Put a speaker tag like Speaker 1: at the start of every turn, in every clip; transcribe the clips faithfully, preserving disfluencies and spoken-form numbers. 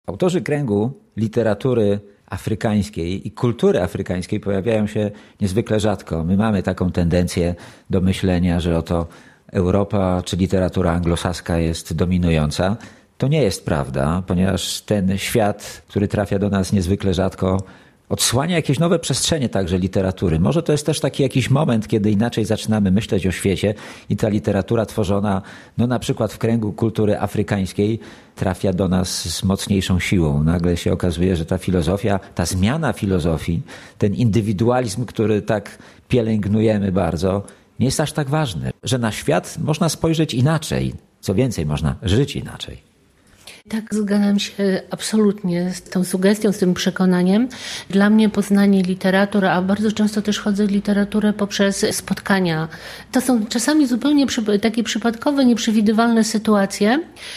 Speaker 1: Autorzy kręgu literatury afrykańskiej i kultury afrykańskiej pojawiają się niezwykle rzadko. My mamy taką tendencję do myślenia, że oto Europa czy literatura anglosaska jest dominująca. To nie jest prawda, ponieważ ten świat, który trafia do nas niezwykle rzadko, odsłania jakieś nowe przestrzenie także literatury. Może to jest też taki jakiś moment, kiedy inaczej zaczynamy myśleć o świecie i ta literatura tworzona, no na przykład w kręgu kultury afrykańskiej, trafia do nas z mocniejszą siłą. Nagle się okazuje, że ta filozofia, ta zmiana filozofii, ten indywidualizm, który tak pielęgnujemy bardzo, nie jest aż tak ważny, że na świat można spojrzeć inaczej. Co więcej, można żyć inaczej.
Speaker 2: Tak, zgadzam się absolutnie z tą sugestią, z tym przekonaniem. Dla mnie poznanie literatury, a bardzo często też chodzę w literaturę poprzez spotkania. To są czasami zupełnie takie przypadkowe, nieprzewidywalne sytuacje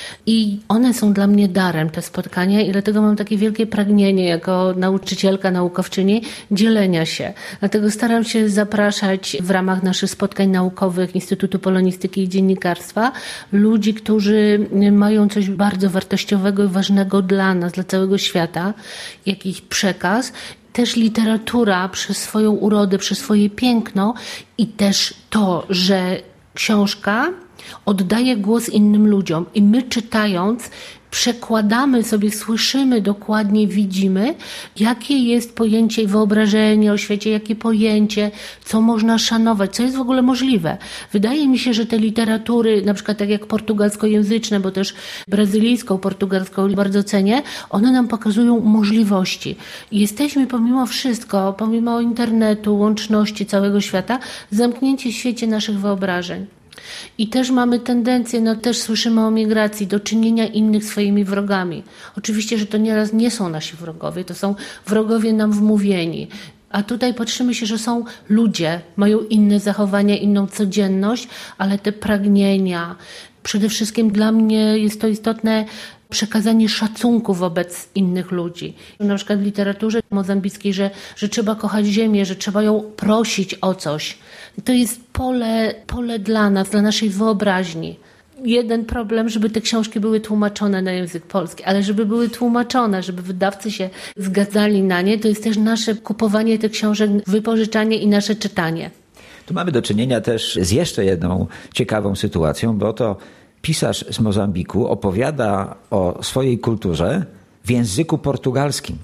Speaker 2: i one są dla mnie darem, te spotkania, i dlatego mam takie wielkie pragnienie jako nauczycielka, naukowczyni dzielenia się. Dlatego staram się zapraszać w ramach naszych spotkań naukowych Instytutu Polonistyki i Dziennikarstwa ludzi, którzy mają coś bardzo wartościowego i ważnego dla nas, dla całego świata, jakiś przekaz. Też literatura przez swoją urodę, przez swoje piękno i też to, że książka oddaje głos innym ludziom i my czytając przekładamy sobie, słyszymy dokładnie, widzimy, jakie jest pojęcie i wyobrażenie o świecie, jakie pojęcie, co można szanować, co jest w ogóle możliwe. Wydaje mi się, że te literatury, na przykład tak jak portugalskojęzyczne, bo też brazylijską, portugalską bardzo cenię, one nam pokazują możliwości. I jesteśmy pomimo wszystko, pomimo internetu, łączności całego świata, zamknięci w świecie naszych wyobrażeń. I też mamy tendencję, no też słyszymy o migracji, do czynienia innych swoimi wrogami. Oczywiście, że to nieraz nie są nasi wrogowie, to są wrogowie nam wmówieni. A tutaj patrzymy się, że są ludzie, mają inne zachowania, inną codzienność, ale te pragnienia. Przede wszystkim dla mnie jest to istotne przekazanie szacunku wobec innych ludzi. Na przykład w literaturze mozambickiej, że, że trzeba kochać ziemię, że trzeba ją prosić o coś. To jest pole, pole dla nas, dla naszej wyobraźni. Jeden problem, żeby te książki były tłumaczone na język polski, ale żeby były tłumaczone, żeby wydawcy się zgadzali na nie, to jest też nasze kupowanie tych książek, wypożyczanie i nasze czytanie.
Speaker 1: Tu mamy do czynienia też z jeszcze jedną ciekawą sytuacją, bo to pisarz z Mozambiku opowiada o swojej kulturze w języku portugalskim.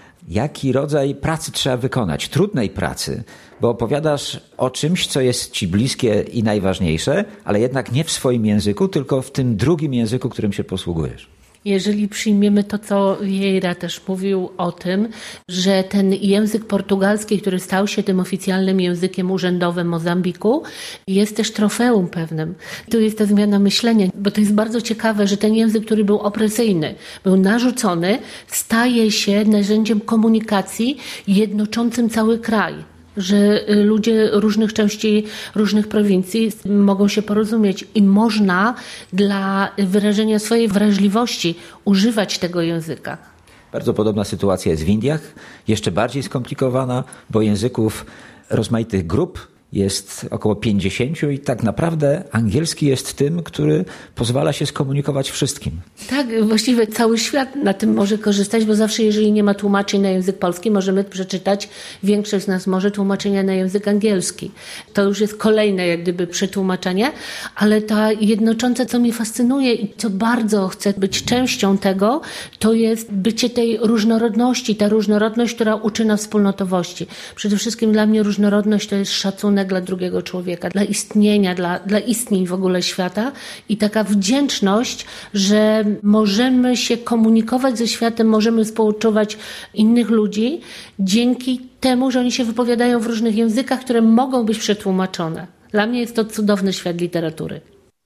Speaker 1: Jaki rodzaj pracy trzeba wykonać? Trudnej pracy, bo opowiadasz o czymś, co jest ci bliskie i najważniejsze, ale jednak nie w swoim języku, tylko w tym drugim języku, którym się posługujesz.
Speaker 2: Jeżeli przyjmiemy to, co Vieira też mówił o tym, że ten język portugalski, który stał się tym oficjalnym językiem urzędowym Mozambiku, jest też trofeum pewnym. Tu jest ta zmiana myślenia, bo to jest bardzo ciekawe, że ten język, który był opresyjny, był narzucony, staje się narzędziem komunikacji jednoczącym cały kraj. Że ludzie różnych części, różnych prowincji mogą się porozumieć i można dla wyrażenia swojej wrażliwości używać tego języka.
Speaker 1: Bardzo podobna sytuacja jest w Indiach, jeszcze bardziej skomplikowana, bo języków rozmaitych grup jest około pięćdziesięciu i tak naprawdę angielski jest tym, który pozwala się skomunikować wszystkim.
Speaker 2: Tak, właściwie cały świat na tym może korzystać, bo zawsze jeżeli nie ma tłumaczeń na język polski, możemy przeczytać, większość z nas może tłumaczenia na język angielski. To już jest kolejne jak gdyby przetłumaczenie, ale ta jednoczące, co mnie fascynuje i co bardzo chcę być częścią tego, to jest bycie tej różnorodności, ta różnorodność, która uczy nas wspólnotowości. Przede wszystkim dla mnie różnorodność to jest szacunek dla drugiego człowieka, dla istnienia, dla, dla istnień w ogóle świata i taka wdzięczność, że możemy się komunikować ze światem, możemy współczuwać innych ludzi dzięki temu, że oni się wypowiadają w różnych językach, które mogą być przetłumaczone. Dla mnie jest to cudowny świat literatury.